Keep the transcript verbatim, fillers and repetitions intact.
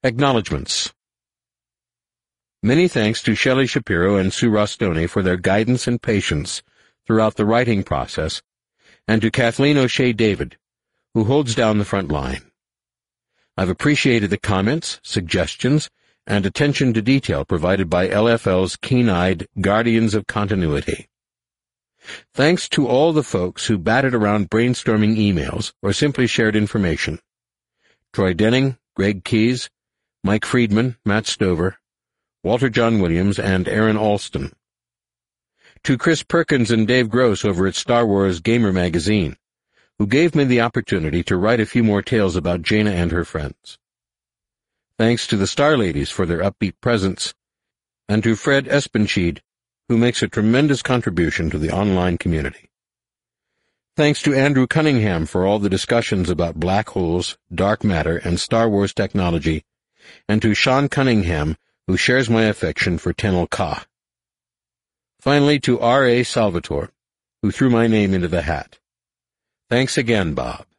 Acknowledgements. Many thanks to Shelley Shapiro and Sue Rostoni for their guidance and patience throughout the writing process, and to Kathleen O'Shea David, who holds down the front line. I've appreciated the comments, suggestions, and attention to detail provided by L F L's keen-eyed guardians of continuity. Thanks to all the folks who batted around brainstorming emails or simply shared information. Troy Denning, Greg Keyes, Mike Friedman, Matt Stover, Walter John Williams, and Aaron Alston. To Chris Perkins and Dave Gross over at Star Wars Gamer magazine, who gave me the opportunity to write a few more tales about Jaina and her friends. Thanks to the Star Ladies for their upbeat presence, and to Fred Espenscheid, who makes a tremendous contribution to the online community. Thanks to Andrew Cunningham for all the discussions about black holes, dark matter, and Star Wars technology, and to Sean Cunningham, who shares my affection for Tenel Ka. Finally, to R A Salvatore, who threw my name into the hat. Thanks again, Bob.